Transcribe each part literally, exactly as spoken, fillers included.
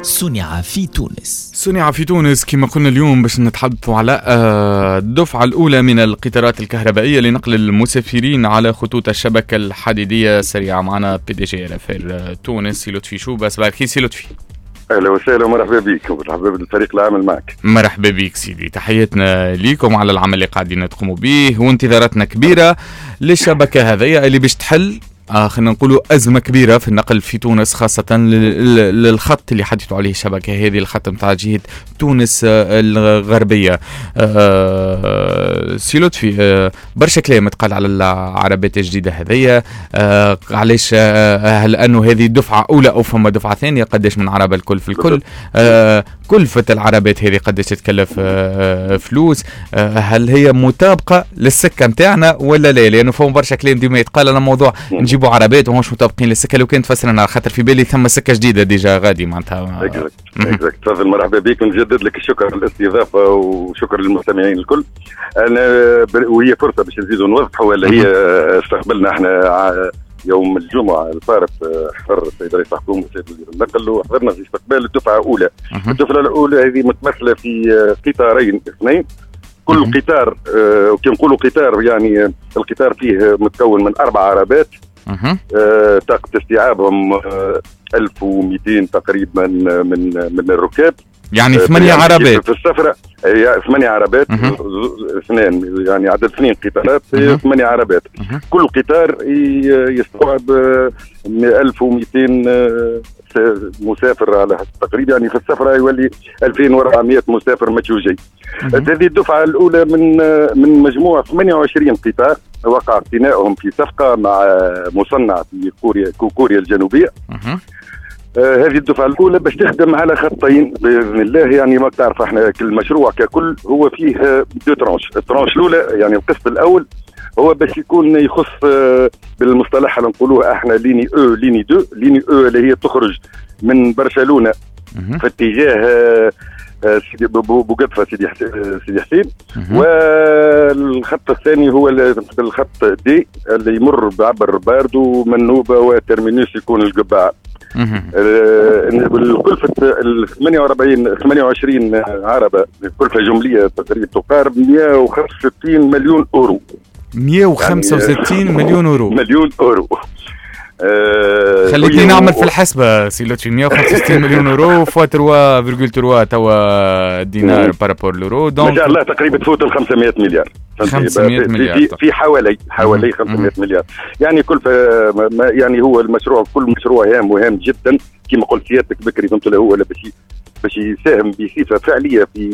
صنع في تونس. صنع في تونس كما قلنا اليوم باش نتحدثوا على الدفعة الأولى من القطارات الكهربائية لنقل المسافرين على خطوط الشبكة الحديدية السريعة. معنا بي دي جي رافير تونس سي لطفي شوبة. صباح الخير سي لطفي. اهلا وسهلا ومرحبا بك ومرحبا بالفريق العامل معك. مرحبا بك سيدي، تحياتنا ليكم على العمل اللي قاعدين تقوموا به وانتظاراتنا كبيرة للشبكة هذه اللي باش تحل آه خلينا نقولوا أزمة كبيرة في النقل في تونس، خاصة للخط اللي حدثوا عليه الشبكة هذه، الخط متاع جهة تونس آه الغربية. آه سي لطفي، آه برشا كلام تقال على العربات الجديدة هذية. آه علاش آه هل أنه هذه دفعة أولى أو فما دفعة ثانية؟ قداش من عربة الكل في الكل؟ آه كلفة العربات هذه قداش تتكلف آه فلوس؟ آه هل هي مطابقة للسكة متاعنا ولا لا؟ لأنه فهم برشا كلام ديما يتقال على موضوع نجيب عربات ومش مطابقين للسكه. لو كان تفسرنا خاطر في بالي ثم سكه جديده ديجا غادي معناتها. اكزاكت اكزاكت تفضل. مرحبا بك ونجدد لك الشكر للاستضافه وشكر للمستمعين الكل. انا وهي فرصه باش نزيدوا نوضحوا اللي هي استقبلنا احنا يوم الجمعه الفارط حضر السيد رئيس الحكومه والسيد وزير النقل وحضرنا في استقبال الدفعه الاولى. الدفعه الاولى هذه متمثله في قطارين اثنين. كل قطار وكي نقولوا قطار يعني القطار فيه متكون من اربع عربات. آه، طاقة استيعابهم آه، ألف ومئتين تقريبا من من الركاب، يعني ثمانية آه عربات في السفرة. آه، ثمانية عربات، اثنين يعني عدد اثنين قطارات، ثمانية عربات. مه. كل قطار يستوعب آه، ألف ومئتين آه، مسافر على تقريبا، يعني في السفرة يولي ألفين وأربعمئة مسافر متوجي. هذه الدفعة الأولى من من مجموعة ثمانية وعشرين قطار وقع اقتنائهم في صفقة مع مصنع في كوريا كوريا الجنوبية. آه هذه الدفعة الأولى باش تخدم على خطين بإذن الله. يعني ما تعرف احنا المشروع ككل هو فيه دو ترانش. الترانش الأولى يعني القسط الأول هو باش يكون يخص آه بالمصطلح اللي نقولوه احنا ليني او ليني دو. ليني او اللي هي تخرج من برشلونة في اتجاه آه سيدي بوقطفة سيدي سيدي حسين. والخط الثاني هو الخط دي اللي يمر بعبر باردو منوبة وترمينوس يكون القبعة. الكلفة ال ثمانية وأربعين ثمانية وعشرين عربة كلفة جملية تقريبا تقارب مئة وخمسة وستين مليون أورو. مئة وخمسة وستين يعني مليون أورو مليون أورو. أه خليتني نعمل في الحسبة سي لطفي. مئة وخمسة وستين مليون أورو فوا ثلاثة فاصلة ثلاثة توا دينار بارابور لورو، دونك ما شاء الله تقريبا تفوت ال خمسمئة مليار. خمسمئة مليار في, في حوالي حوالي خمسمئة مليار. يعني كل يعني هو المشروع كل مشروع هام وهام جدا كما قلت سيادتك بكري. فهمت له هو باش باش يساهم بصفه فعليه في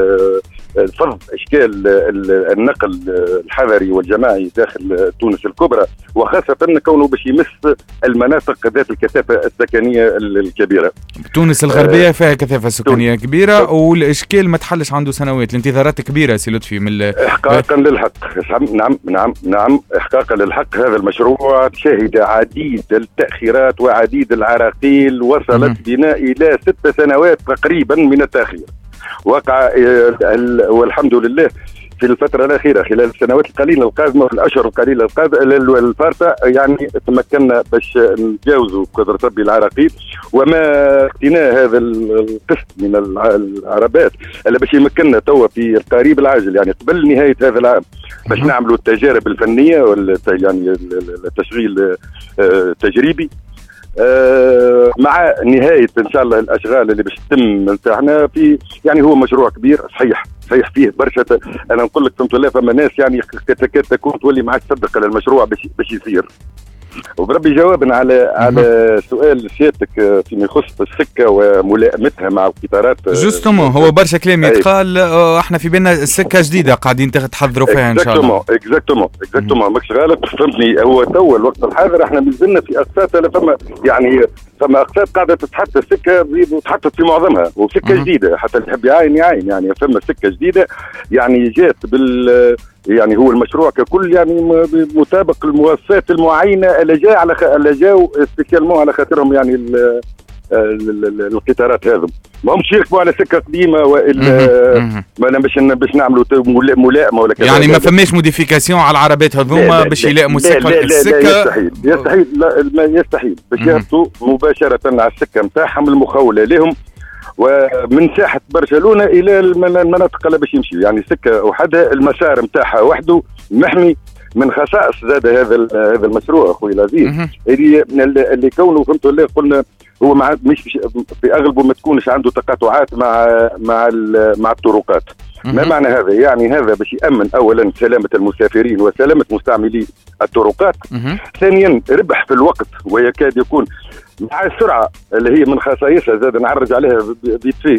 فرض اشكال النقل الحضري والجماعي داخل تونس الكبرى، وخاصه كونه باش يمس المناطق ذات الكثافه السكنيه الكبيره. تونس الغربيه فيها كثافه سكانيه كبيره والاشكال ما تحلش عنده سنوات. الانتظارات كبيره سي لطفي من احقاقا للحق. نعم نعم نعم احقاقا للحق. هذا المشروع شهد عديد التاخيرات وعديد العراقيل وصلت بنا الى ست سنوات تقريبا من التاخير. وقع والحمد لله في الفترة الأخيرة خلال السنوات القليلة القادمة في الأشهر القليلة الفارطة يعني تمكنا باش نتجاوزوا بقدرة ربي العراقيل وما اقتناء هذا القسط من العربات اللي باش يمكننا توا في القريب العاجل يعني قبل نهاية هذا العام باش نعملوا التجارب الفنية يعني التشغيل التجريبي آه مع نهاية إن شاء الله الأشغال اللي باش تتم نتاعنا في. يعني هو مشروع كبير صحيح صحيح فيه برشا. أنا نقول لك فهمت الله فما ناس يعني كاد تكون تولي معك تصدق على المشروع باش باش يصير. وبربي جوابنا على على سؤال سيادتك فيما يخص السكه وملائمتها مع القطارات. جوستومون هو برشا كلام يتقال. احنا في بالنا السكه جديده قاعدين تحضروا فيها ان شاء الله. اكزاكتومون اكزاكتومون ماكش غلط فهمتني. هو تو الوقت الحاضر احنا مازلنا في اقساط فما يعني فما اقساط قاعده تتحط السكه وتحطت في معظمها وسكه جديده حتى اللي يحب يعاين يعاين. يعني فما سكه جديده يعني جات بال يعني هو المشروع ككل يعني مطابق المواصفات المعينه اللي جاء على خ... اللي جاوا سبيسيالمون على خاطرهم يعني ال... القطارات هذم ما همش يركبوا على سكه قديمه والا ما باش باش نعملوا ملائمه ولا كذا. يعني ما فماش موديفيكاسيون على العربات هذوما باش يلائموا السكه. السكه يستحيل يستحيل لا ما يستحيل باش يهبطوا مباشره على السكه نتاعهم المخوله لهم ومن ساحه برشلونه الى المناطق اللي باش يمشي، يعني سكه وحدها المسار نتاعها وحده محمي من خصائص زاد هذا هذا المشروع اخوي العزيز، اللي اللي كونه فهمتوا اللي قلنا هو مع مش في اغلبه ما تكونش عنده تقاطعات مع مع مع الطرقات. ما معنى هذا؟ يعني هذا باش يامن اولا سلامه المسافرين وسلامه مستعملي الطرقات. ثانيا ربح في الوقت، ويكاد يكون مع السرعه اللي هي من خصائصها زاد نعرج عليها بيتفي.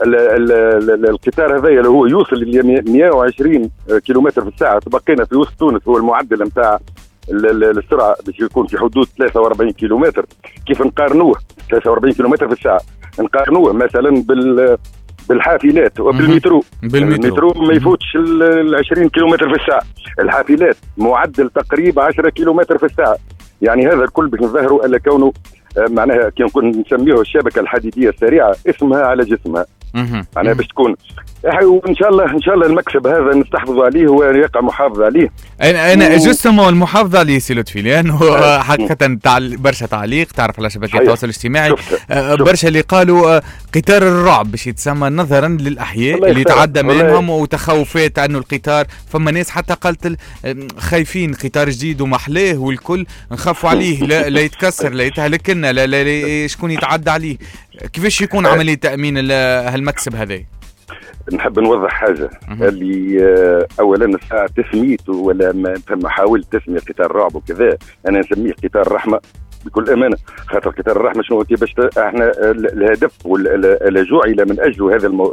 القطار هذا اللي هو يوصل ل مئة وعشرين كيلومتر في الساعه، تبقينا في وسط تونس هو المعدل نتاع السرعه باش يكون في حدود ثلاثة وأربعين كيلومتر. كيف نقارنوه ثلاثة وأربعين كيلومتر في الساعه نقارنوه مثلا بال بالحافلات وبالمترو. المترو ما يفوتش ال عشرين كيلومتر في الساعه، الحافلات معدل تقريبا عشرة كيلومتر في الساعه. يعني هذا الكل باش نظهروا الا كونه معناها كي نكون نسميه الشبكه الحديديه السريعه اسمها على جسمها. معناها باش تكون وان شاء الله ان شاء الله المكسب هذا نستحفظوا عليه ويقع محافظ عليه. انا انا جوستومون المحافظه عليه سي لطفي، لانه حقيقه تعل... برشا تعليق تعرف على شبكات التواصل الاجتماعي برشا اللي قالوا قطار الرعب باش يتسمى نظرا للاحياء اللي تعدى منهم وتخوفات انه القطار. فما ناس حتى قالت خايفين قطار جديد ومحلاه والكل نخافوا عليه لا, لا يتكسر لا يتهلك لنا لا, لا, لا شكون يتعدى عليه. كيفاش يكون عمليه تامين هالمكسب هذا؟ نحب نوضح حاجه اللي اولا الساعه تسميته ولا ما محاولة تسميه قطار رعب وكذا، انا نسميه قطار رحمه بكل امانه. خاطر قطار الرحمه شنو باش احنا الهدف اللي جعل من اجله هذا المو...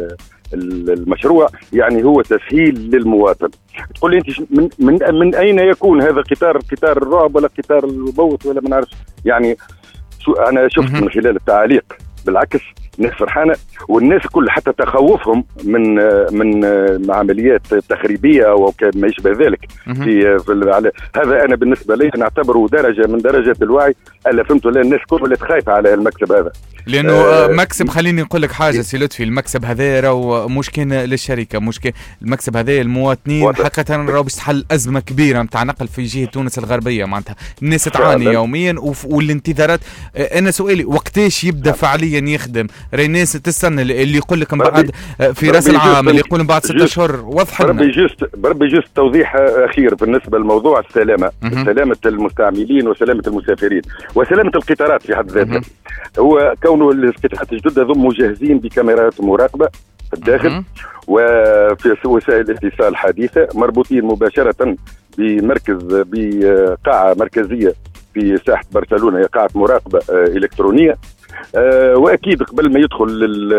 المشروع يعني هو تسهيل للمواطن. تقول لي انت من, من من اين يكون هذا قطار قطار الرعب ولا قطار البوت ولا ما نعرفش؟ يعني شو انا شفت من خلال التعليق بالعكس الناس فرحانه، والناس كل حتى تخوفهم من من عمليات تخريبيه او ما يشبه ذلك في, في على هذا. انا بالنسبه لي نعتبره درجه من درجات الوعي الا فهمتوا. لا الناس كلها خايفه على المكسب هذا لانه آه مكسب. خليني نقول لك حاجه سي لطفي، المكسب هذا راهو مش كان للشركه، مش كان المكسب هذا المواطنين حقيقه راهو باش تحل ازمه كبيره نتاع نقل في جهه تونس الغربيه. معناتها الناس تعاني يوميا والانتظارات. انا سؤالي وقتاش يبدا فعليا يخدم؟ راهي الناس تستنى اللي يقول لك بعد في راس العام، اللي يقول بعد ستة اشهر. وضح لنا بربي جوست بربي جوست توضيح اخير بالنسبه لموضوع السلامه، سلامه المستعملين وسلامه المسافرين وسلامه القطارات في حد ذاتها. هو كونه القطارات الجدد هم مجهزين بكاميرات مراقبه في الداخل وفي وسائل الاتصال حديثه، مربوطين مباشره بمركز بقاعه مركزيه في ساحه برشلونه، قاعه مراقبه الكترونيه. أه واكيد قبل ما يدخل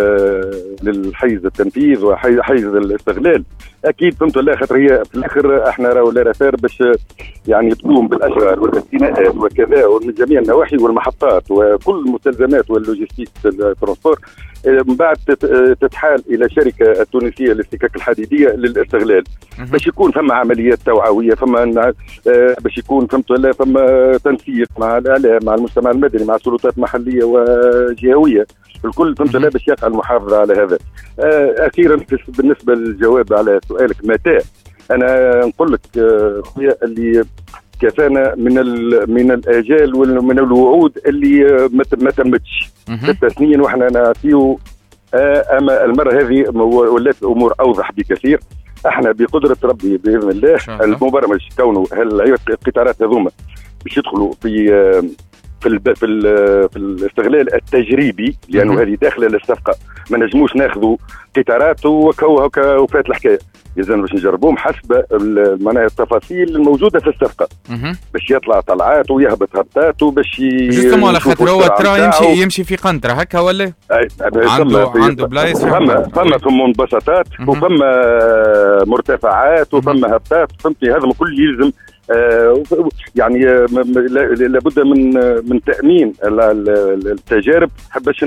للحيز التنفيذ وحيز الاستغلال اكيد فهمت ولا خاطر هي في الاخر احنا راهو لارافير باش يعني تقوم بالاشغال والاستثناءات وكذا ومن جميع النواحي والمحطات وكل المستلزمات واللوجستيك الترانسبور من بعد تتحال الى شركه التونسيه للاستكاك الحديديه للاستغلال باش يكون فما عمليات توعويه، فما باش يكون فهمت ولا فما تنسيق مع الاعلام مع المجتمع المدني مع السلطات المحليه وجهويه الكل فهمت ولا باش يقع المحافظه على هذا. اخيرا بالنسبه للجواب على سؤالك متى، انا نقول لك خويا اللي كفانا من من الاجال ومن الوعود اللي ما تمتش ست سنين واحنا نعطيو. اما المره هذه ولات الامور اوضح بكثير. احنا بقدره ربي باذن الله المبرمج كونه هالقطارات هذوما باش يدخلوا في في ال في, ال في الاستغلال التجريبي، لانه هذه داخله للصفقه. ما نجموش ناخذوا قطارات وهكا وفات الحكايه، لازم باش نجربوهم حسب معناها التفاصيل الموجوده في الصفقه باش يطلع طلعات ويهبط هبطات وباش جوستومون على خاطر هو ترى يمشي يمشي في قنطره هكا ولا عنده عنده بلايص فما فما في منبسطات وفما مرتفعات وفما هبطات فهمتني. هذا كل يلزم آه يعني لابد من من تامين التجارب باش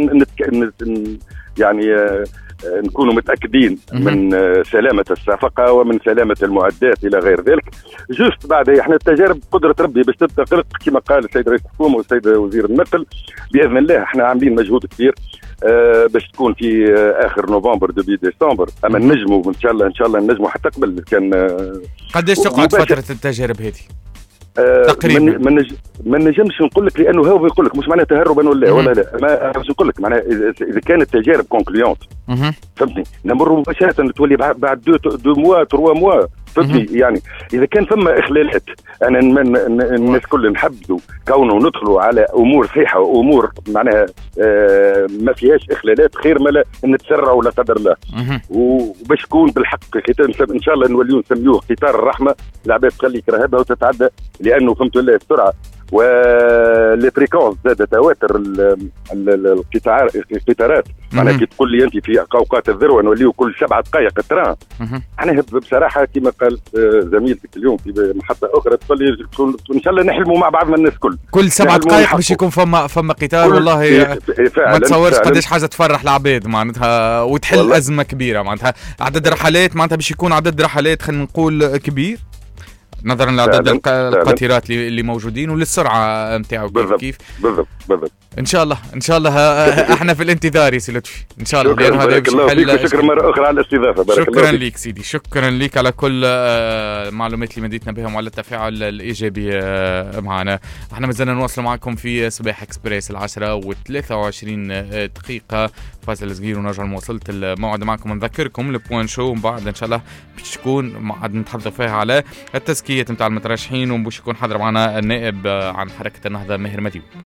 يعني آه نكونوا متاكدين من آه سلامه الصفقه ومن سلامه المعدات الى غير ذلك. جوست بعد احنا التجارب قدره ربي باش تبدا غرق كما قال السيد رئيس الحكومه والسيد وزير النقل. باذن الله احنا عاملين مجهود كبير آه باش تكون في آه اخر نوفمبر دبي ديسمبر. اما نجموا ان شاء الله ان شاء الله نجموا حتى قبل كان. آه قداش تقعد فتره التجارب هذه؟ آه تقريبا ما نج... نجمش نقول لك، لانه هو بيقول لك مش معناه تهربا ولا ولا لا، ما باش نقول لك معناها اذا كانت تجارب كونكليونت فهمتني نمر مباشره تولي بعد دو دو موا تروا موا فهمتني. يعني اذا كان ثم اخلالات انا الناس كل نحبوا كونه ندخلوا على امور صحيحه وامور معناها آه ما فيهاش اخلالات، خير ما لا نتسرعوا لا قدر الله. وباش يكون بالحق ان شاء الله نوليو نسميوه قطار الرحمه، العباد تخلي كرهبها وتتعدى، لانه فهمت الله السرعه ولي فريكونس زاد تواتر القطار القطارات. معناها كي تقول لي انت في اوقات الذروه نوليو كل سبعة دقائق التران، انا بصراحه كما قالت زميلتك اليوم في محطه اخرى تقول لي ان شاء الله نحلموا مع بعضنا الناس كل كل سبعة دقائق باش يكون فما فما قطار. والله ما تصورش قداش حاجه تفرح العباد معناتها وتحل والله. ازمه كبيره معناتها عدد رحلات معناتها باش يكون عدد رحلات خلينا نقول كبير نظرا لعدد القطارات اللي موجودين وللسرعه نتاعو كيف كيف بالضبط بالضبط. ان شاء الله ان شاء الله احنا في الانتظار يا سي لطفي ان شاء الله، لان هذا باش شكرا مره اخرى على الاستضافه. بارك شكرا الله ليك سيدي، شكرا ليك على كل المعلومات اللي مديتنا بهم وعلى التفاعل الايجابي معنا. احنا مازلنا نواصل معكم في صباح اكسبريس العشرة وثلاثة وعشرين دقيقه، فاصل صغير ونرجع لمواصله الموعد معكم. نذكركم البوان شو ومن بعد ان شاء الله باش تكون معد نتحدثوا فيها على التزكيه نتاع المترشحين، وباش يكون حاضر معنا النائب عن حركه النهضه ماهر مديو.